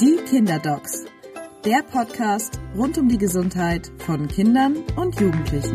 Die Kinderdocs, der Podcast rund um die Gesundheit von Kindern und Jugendlichen.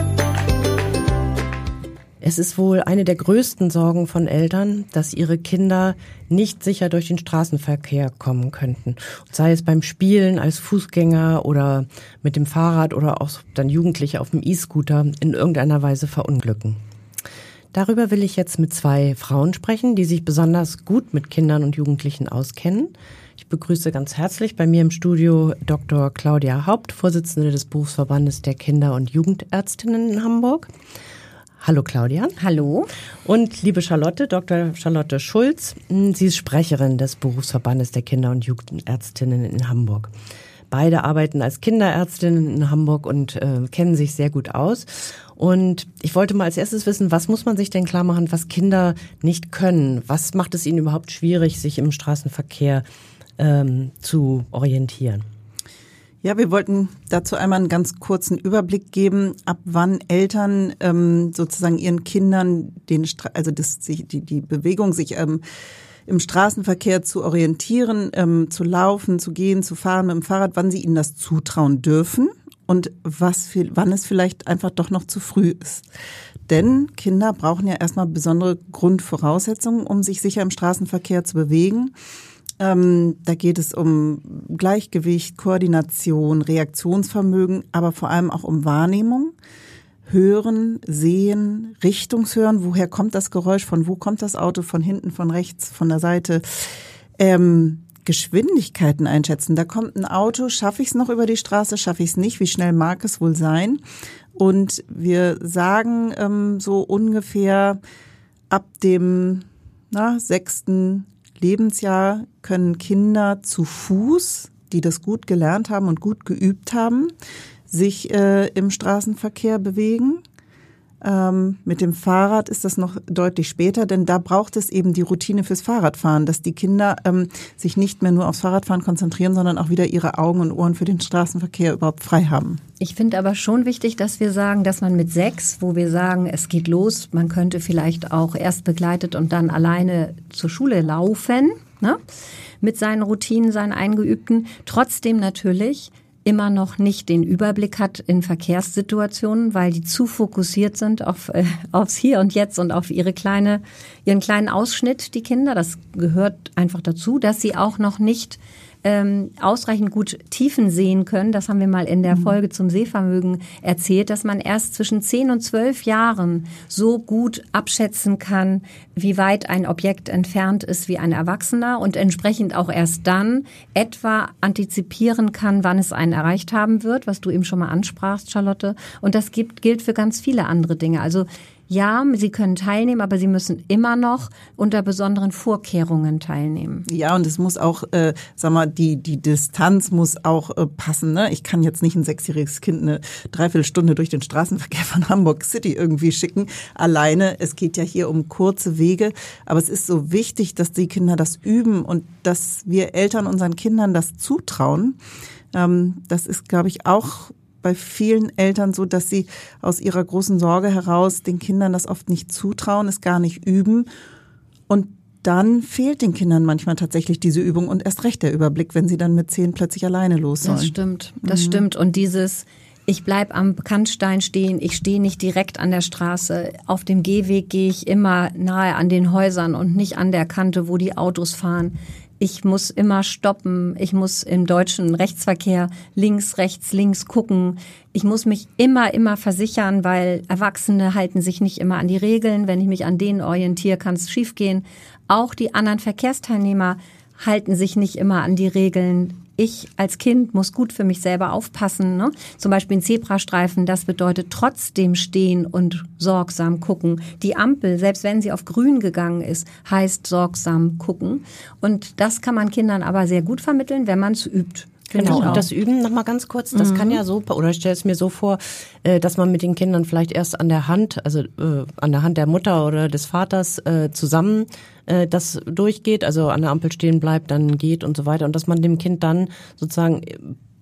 Es ist wohl eine der größten Sorgen von Eltern, dass ihre Kinder nicht sicher durch den Straßenverkehr kommen könnten. Sei es beim Spielen als Fußgänger oder mit dem Fahrrad oder auch dann Jugendliche auf dem E-Scooter in irgendeiner Weise verunglücken. Darüber will ich jetzt mit zwei Frauen sprechen, die sich besonders gut mit Kindern und Jugendlichen auskennen. Ich begrüße ganz herzlich bei mir im Studio Dr. Claudia Haupt, Vorsitzende des Berufsverbandes der Kinder- und Jugendärztinnen in Hamburg. Hallo Claudia. Hallo. Und liebe Charlotte, Dr. Charlotte Schulz. Sie ist Sprecherin des Berufsverbandes der Kinder- und Jugendärztinnen in Hamburg. Beide arbeiten als Kinderärztinnen in Hamburg und kennen sich sehr gut aus. Und ich wollte mal als erstes wissen, was muss man sich denn klar machen, was Kinder nicht können? Was macht es ihnen überhaupt schwierig, sich im Straßenverkehr zu orientieren? Ja, wir wollten dazu einmal einen ganz kurzen Überblick geben, ab wann Eltern sozusagen ihren Kindern die Bewegung sich im Straßenverkehr zu orientieren, zu laufen, zu gehen, zu fahren mit dem Fahrrad, wann sie ihnen das zutrauen dürfen und wann es vielleicht einfach doch noch zu früh ist. Denn Kinder brauchen ja erstmal besondere Grundvoraussetzungen, um sich sicher im Straßenverkehr zu bewegen. Da geht es um Gleichgewicht, Koordination, Reaktionsvermögen, aber vor allem auch um Wahrnehmung. Hören, sehen, Richtungshören, woher kommt das Geräusch, von wo kommt das Auto, von hinten, von rechts, von der Seite. Geschwindigkeiten einschätzen. Da kommt ein Auto, schaffe ich es noch über die Straße, schaffe ich es nicht, wie schnell mag es wohl sein? Und wir sagen so ungefähr ab dem 6. Lebensjahr können Kinder zu Fuß, die das gut gelernt haben und gut geübt haben, sich im Straßenverkehr bewegen. Mit dem Fahrrad ist das noch deutlich später, denn da braucht es eben die Routine fürs Fahrradfahren, dass die Kinder sich nicht mehr nur aufs Fahrradfahren konzentrieren, sondern auch wieder ihre Augen und Ohren für den Straßenverkehr überhaupt frei haben. Ich finde aber schon wichtig, dass wir sagen, dass man mit 6, wo wir sagen, es geht los, man könnte vielleicht auch erst begleitet und dann alleine zur Schule laufen, ne? Mit seinen Routinen, seinen Eingeübten, trotzdem natürlich immer noch nicht den Überblick hat in Verkehrssituationen, weil die zu fokussiert sind aufs Hier und Jetzt und auf ihren kleinen Ausschnitt, die Kinder. Das gehört einfach dazu, dass sie auch noch nicht ausreichend gut Tiefen sehen können. Das haben wir mal in der Folge zum Sehvermögen erzählt, dass man erst zwischen 10 und 12 Jahren so gut abschätzen kann, wie weit ein Objekt entfernt ist wie ein Erwachsener und entsprechend auch erst dann etwa antizipieren kann, wann es einen erreicht haben wird, was du eben schon mal ansprachst, Charlotte. Und das gilt für ganz viele andere Dinge. Also ja, sie können teilnehmen, aber sie müssen immer noch unter besonderen Vorkehrungen teilnehmen. Ja, und es muss auch, die Distanz muss auch passen. Ne? Ich kann jetzt nicht ein 6-jähriges Kind eine Dreiviertelstunde durch den Straßenverkehr von Hamburg City irgendwie schicken. Alleine, es geht ja hier um kurze Wege. Aber es ist so wichtig, dass die Kinder das üben und dass wir Eltern unseren Kindern das zutrauen. Das ist, glaube ich, auch bei vielen Eltern so, dass sie aus ihrer großen Sorge heraus den Kindern das oft nicht zutrauen, es gar nicht üben. Und dann fehlt den Kindern manchmal tatsächlich diese Übung und erst recht der Überblick, wenn sie dann mit 10 plötzlich alleine los sollen. Das stimmt. Und ich bleib am Bekanntein stehen, ich stehe nicht direkt an der Straße. Auf dem Gehweg gehe ich immer nahe an den Häusern und nicht an der Kante, wo die Autos fahren. Ich muss immer stoppen, ich muss im deutschen Rechtsverkehr links, rechts, links gucken. Ich muss mich immer versichern, weil Erwachsene halten sich nicht immer an die Regeln. Wenn ich mich an denen orientiere, kann es schiefgehen. Auch die anderen Verkehrsteilnehmer halten sich nicht immer an die Regeln. Ich als Kind muss gut für mich selber aufpassen. Ne? Zum Beispiel ein Zebrastreifen, das bedeutet trotzdem stehen und sorgsam gucken. Die Ampel, selbst wenn sie auf grün gegangen ist, heißt sorgsam gucken. Und das kann man Kindern aber sehr gut vermitteln, wenn man es übt. Genau, und das Üben noch mal ganz kurz, das kann ja so, oder ich stelle es mir so vor, dass man mit den Kindern vielleicht erst an der Hand, also an der Hand der Mutter oder des Vaters zusammen das durchgeht, also an der Ampel stehen bleibt, dann geht und so weiter und dass man dem Kind dann sozusagen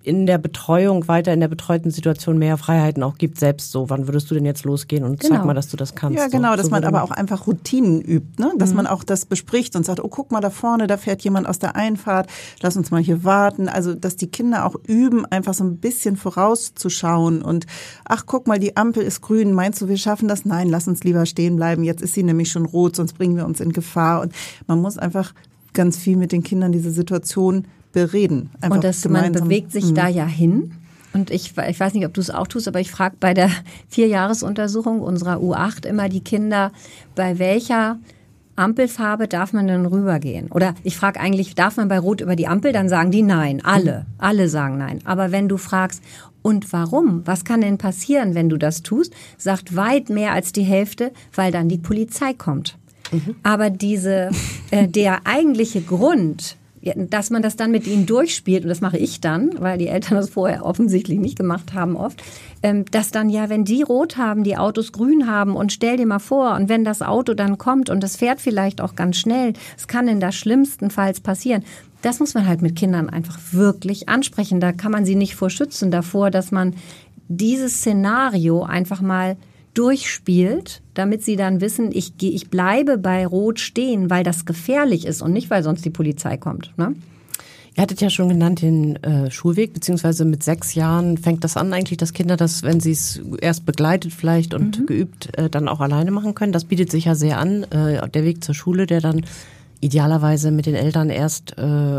in der Betreuung, weiter in der betreuten Situation mehr Freiheiten auch gibt, selbst so, wann würdest du denn jetzt losgehen und zeig mal, dass du das kannst. Ja, genau, so. dass man aber auch einfach Routinen übt, ne? Dass man auch das bespricht und sagt, oh, guck mal da vorne, da fährt jemand aus der Einfahrt, lass uns mal hier warten. Also, dass die Kinder auch üben, einfach so ein bisschen vorauszuschauen und ach, guck mal, die Ampel ist grün, meinst du, wir schaffen das? Nein, lass uns lieber stehen bleiben, jetzt ist sie nämlich schon rot, sonst bringen wir uns in Gefahr. Und man muss einfach ganz viel mit den Kindern diese Situation bereden. Einfach und man bewegt sich da ja hin. Und ich weiß nicht, ob du es auch tust, aber ich frage bei der 4-Jahres-Untersuchung unserer U8 immer die Kinder, bei welcher Ampelfarbe darf man denn rübergehen? Oder ich frage eigentlich, darf man bei Rot über die Ampel? Dann sagen die nein. Alle sagen nein. Aber wenn du fragst, und warum? Was kann denn passieren, wenn du das tust? Sagt weit mehr als die Hälfte, weil dann die Polizei kommt. Aber der eigentliche Grund, dass man das dann mit ihnen durchspielt, und das mache ich dann, weil die Eltern das vorher offensichtlich nicht gemacht haben oft, dass dann ja, wenn die rot haben, die Autos grün haben und stell dir mal vor, und wenn das Auto dann kommt und das fährt vielleicht auch ganz schnell, es kann in der schlimmstenfalls passieren. Das muss man halt mit Kindern einfach wirklich ansprechen. Da kann man sie nicht vor schützen davor, dass man dieses Szenario einfach mal durchspielt, damit sie dann wissen, ich bleibe bei Rot stehen, weil das gefährlich ist und nicht, weil sonst die Polizei kommt. Ne? Ihr hattet ja schon genannt den Schulweg, beziehungsweise mit 6 Jahren fängt das an eigentlich, dass Kinder das, wenn sie es erst begleitet vielleicht und geübt, dann auch alleine machen können. Das bietet sich ja sehr an, der Weg zur Schule, der dann idealerweise mit den Eltern erst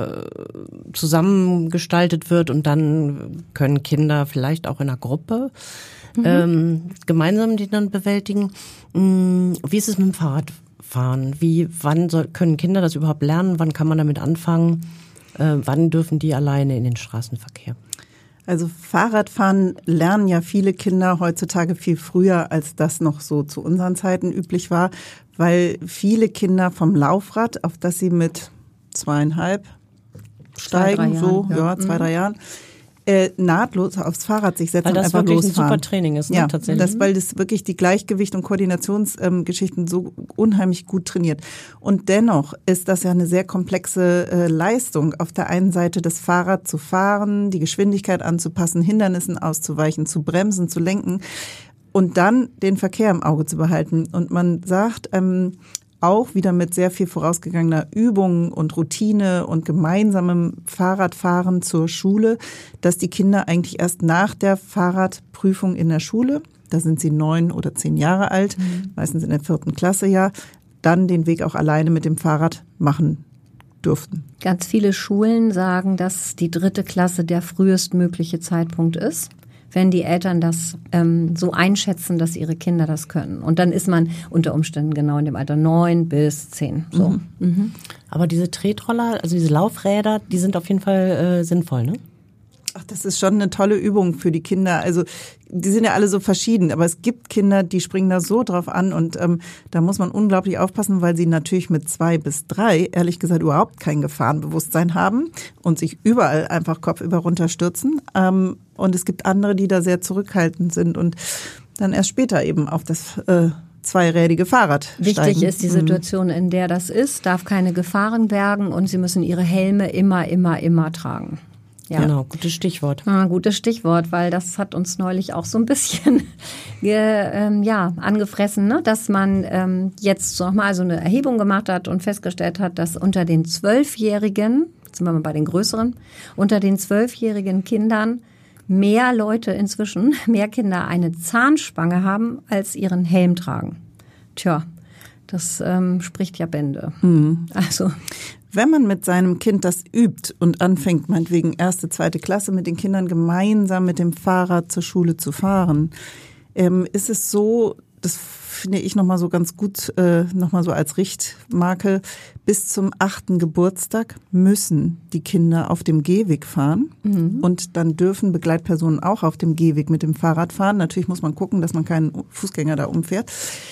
zusammengestaltet wird und dann können Kinder vielleicht auch in einer Gruppe gemeinsam die dann bewältigen. Wie ist es mit dem Fahrradfahren? Wann können Kinder das überhaupt lernen? Wann kann man damit anfangen? Wann dürfen die alleine in den Straßenverkehr? Also Fahrradfahren lernen ja viele Kinder heutzutage viel früher, als das noch so zu unseren Zeiten üblich war, weil viele Kinder vom Laufrad, auf das sie mit 2,5 steigen, 2-3 Jahren, nahtlos aufs Fahrrad sich setzen und einfach losfahren. Weil das wirklich ein super Training ist, ne, ja, tatsächlich. weil das wirklich die Gleichgewicht- und Koordinationsgeschichten so unheimlich gut trainiert. Und dennoch ist das ja eine sehr komplexe Leistung. Auf der einen Seite das Fahrrad zu fahren, die Geschwindigkeit anzupassen, Hindernissen auszuweichen, zu bremsen, zu lenken und dann den Verkehr im Auge zu behalten. Und man sagt, auch wieder mit sehr viel vorausgegangener Übung und Routine und gemeinsamem Fahrradfahren zur Schule, dass die Kinder eigentlich erst nach der Fahrradprüfung in der Schule, da sind sie 9 oder 10 Jahre alt, meistens in der 4. Klasse ja, dann den Weg auch alleine mit dem Fahrrad machen dürften. Ganz viele Schulen sagen, dass die 3. Klasse der frühestmögliche Zeitpunkt ist, wenn die Eltern das so einschätzen, dass ihre Kinder das können. Und dann ist man unter Umständen genau in dem Alter 9 bis 10. So. Aber diese Tretroller, also diese Laufräder, die sind auf jeden Fall sinnvoll, ne? Ach, das ist schon eine tolle Übung für die Kinder. Also die sind ja alle so verschieden, aber es gibt Kinder, die springen da so drauf an und da muss man unglaublich aufpassen, weil sie natürlich mit 2 bis 3 ehrlich gesagt überhaupt kein Gefahrenbewusstsein haben und sich überall einfach kopfüber runterstürzen. Und es gibt andere, die da sehr zurückhaltend sind und dann erst später eben auf das zweirädige Fahrrad steigen. Wichtig ist die Situation, in der das ist, darf keine Gefahren bergen und sie müssen ihre Helme immer tragen. Ja. Genau, gutes Stichwort. Gutes Stichwort, weil das hat uns neulich auch so ein bisschen angefressen, ne? Dass man jetzt nochmal so eine Erhebung gemacht hat und festgestellt hat, dass unter den 12-Jährigen, jetzt sind wir mal bei den Größeren, unter den 12-jährigen Kindern mehr Kinder eine Zahnspange haben, als ihren Helm tragen. Tja, das spricht ja Bände. Also wenn man mit seinem Kind das übt und anfängt, meinetwegen 1., 2. Klasse mit den Kindern gemeinsam mit dem Fahrrad zur Schule zu fahren, ist es so, das finde ich nochmal so ganz gut, nochmal so als Richtmarke, bis zum 8. Geburtstag müssen die Kinder auf dem Gehweg fahren und dann dürfen Begleitpersonen auch auf dem Gehweg mit dem Fahrrad fahren. Natürlich muss man gucken, dass man keinen Fußgänger da umfährt.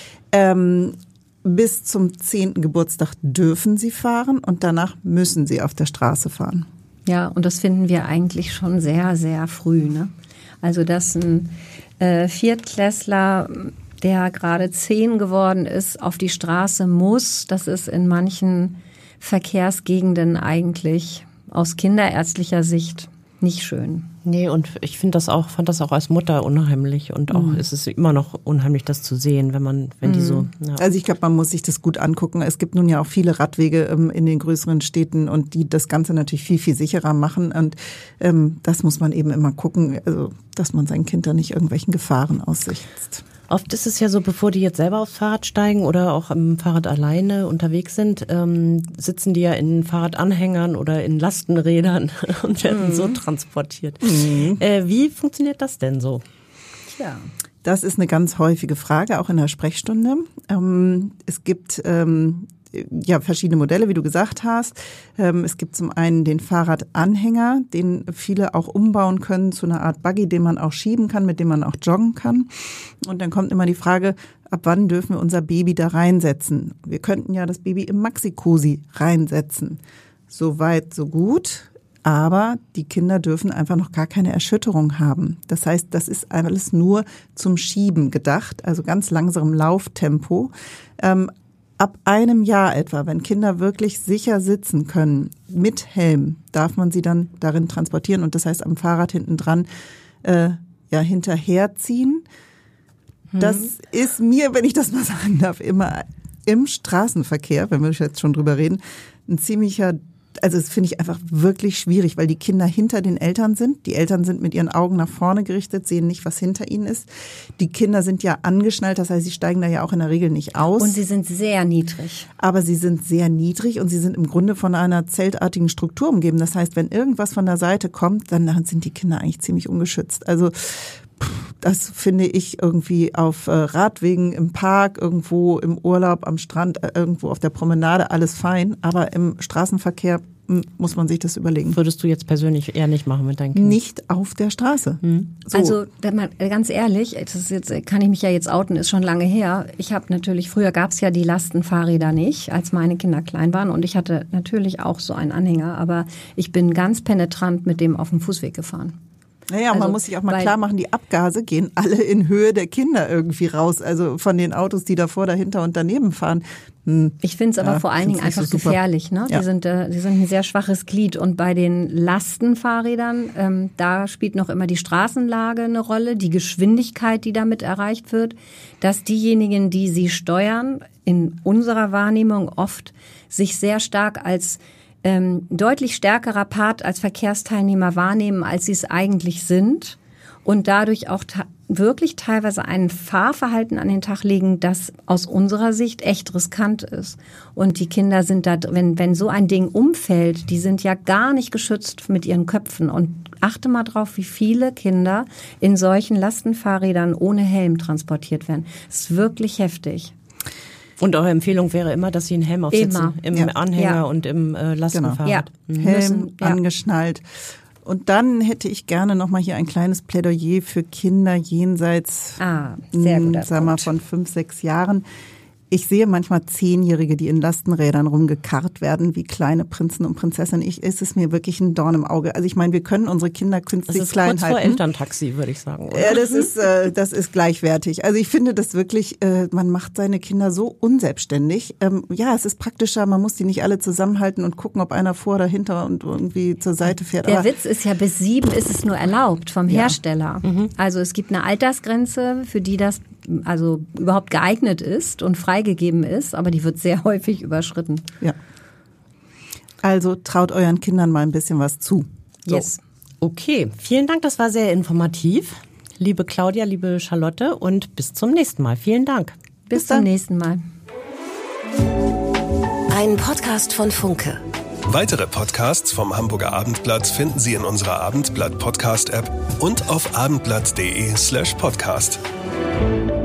Bis zum 10. Geburtstag dürfen sie fahren und danach müssen sie auf der Straße fahren. Ja, und das finden wir eigentlich schon sehr, sehr früh, ne? Also, dass ein Viertklässler, der gerade 10 geworden ist, auf die Straße muss, das ist in manchen Verkehrsgegenden eigentlich aus kinderärztlicher Sicht nicht schön. Nee, und ich fand das auch als Mutter unheimlich und auch ist es immer noch unheimlich, das zu sehen, wenn die so. Ja. Also ich glaube, man muss sich das gut angucken. Es gibt nun ja auch viele Radwege in den größeren Städten und die das Ganze natürlich viel, viel sicherer machen und das muss man eben immer gucken, also dass man sein Kind da nicht irgendwelchen Gefahren aussetzt. Oft ist es ja so, bevor die jetzt selber aufs Fahrrad steigen oder auch am Fahrrad alleine unterwegs sind, sitzen die ja in Fahrradanhängern oder in Lastenrädern und werden so transportiert. Wie funktioniert das denn so? Tja. Das ist eine ganz häufige Frage, auch in der Sprechstunde. Es gibt verschiedene Modelle, wie du gesagt hast. Es gibt zum einen den Fahrradanhänger, den viele auch umbauen können zu einer Art Buggy, den man auch schieben kann, mit dem man auch joggen kann. Und dann kommt immer die Frage, ab wann dürfen wir unser Baby da reinsetzen? Wir könnten ja das Baby im Maxi-Cosi reinsetzen. So weit, so gut. Aber die Kinder dürfen einfach noch gar keine Erschütterung haben. Das heißt, das ist alles nur zum Schieben gedacht, also ganz langsamem Lauftempo. Ab einem Jahr etwa, wenn Kinder wirklich sicher sitzen können, mit Helm, darf man sie dann darin transportieren und das heißt am Fahrrad hinten dran hinterherziehen. Das ist mir, wenn ich das mal sagen darf, immer im Straßenverkehr, wenn wir jetzt schon drüber reden, ein ziemlicher, also das finde ich einfach wirklich schwierig, weil die Kinder hinter den Eltern sind. Die Eltern sind mit ihren Augen nach vorne gerichtet, sehen nicht, was hinter ihnen ist. Die Kinder sind ja angeschnallt, das heißt, sie steigen da ja auch in der Regel nicht aus. Und sie sind sehr niedrig. Aber sie sind sehr niedrig und sie sind im Grunde von einer zeltartigen Struktur umgeben. Das heißt, wenn irgendwas von der Seite kommt, dann sind die Kinder eigentlich ziemlich ungeschützt. Also das finde ich irgendwie auf Radwegen, im Park, irgendwo im Urlaub, am Strand, irgendwo auf der Promenade, alles fein. Aber im Straßenverkehr muss man sich das überlegen. Würdest du jetzt persönlich eher nicht machen mit deinen Kindern? Nicht auf der Straße. So. Also ganz ehrlich, kann ich mich ja jetzt outen, ist schon lange her. Ich habe natürlich, früher gab es ja die Lastenfahrräder nicht, als meine Kinder klein waren. Und ich hatte natürlich auch so einen Anhänger. Aber ich bin ganz penetrant mit dem auf dem Fußweg gefahren. Naja, also, man muss sich auch mal klar machen, die Abgase gehen alle in Höhe der Kinder irgendwie raus. Also von den Autos, die davor, dahinter und daneben fahren. Ich finde es aber vor allen Dingen einfach so gefährlich. Ne? Ja. Die sind ein sehr schwaches Glied. Und bei den Lastenfahrrädern, da spielt noch immer die Straßenlage eine Rolle, die Geschwindigkeit, die damit erreicht wird, dass diejenigen, die sie steuern, in unserer Wahrnehmung oft sich sehr stark als deutlich stärkerer Part als Verkehrsteilnehmer wahrnehmen, als sie es eigentlich sind und dadurch auch wirklich teilweise ein Fahrverhalten an den Tag legen, das aus unserer Sicht echt riskant ist. Und die Kinder sind da, wenn so ein Ding umfällt, die sind ja gar nicht geschützt mit ihren Köpfen. Und achte mal drauf, wie viele Kinder in solchen Lastenfahrrädern ohne Helm transportiert werden. Das ist wirklich heftig. Und eure Empfehlung wäre immer, dass sie einen Helm aufsetzen, im Anhänger und im Lastenfahrrad. Genau. Helm, angeschnallt. Und dann hätte ich gerne noch mal hier ein kleines Plädoyer für Kinder jenseits, sehr guter sagen wir, von 5, 6 Jahren. Ich sehe manchmal 10-Jährige, die in Lastenrädern rumgekarrt werden, wie kleine Prinzen und Prinzessinnen. Ist es mir wirklich ein Dorn im Auge. Also ich meine, wir können unsere Kinder künstlich klein halten. Das ist kurz vor Elterntaxi, würde ich sagen. Oder? Ja, das ist gleichwertig. Also ich finde das wirklich, man macht seine Kinder so unselbstständig. Ja, es ist praktischer, man muss die nicht alle zusammenhalten und gucken, ob einer vor oder hinter und irgendwie zur Seite fährt. Der Witz ist ja, bis 7 ist es nur erlaubt vom Hersteller. Also es gibt eine Altersgrenze, für die das also überhaupt geeignet ist und freigegeben ist, aber die wird sehr häufig überschritten. Ja. Also traut euren Kindern mal ein bisschen was zu. So. Yes. Okay, vielen Dank, das war sehr informativ. Liebe Claudia, liebe Charlotte und bis zum nächsten Mal. Vielen Dank. Bis zum nächsten Mal. Ein Podcast von Funke. Weitere Podcasts vom Hamburger Abendblatt finden Sie in unserer Abendblatt-Podcast-App und auf abendblatt.de/podcast.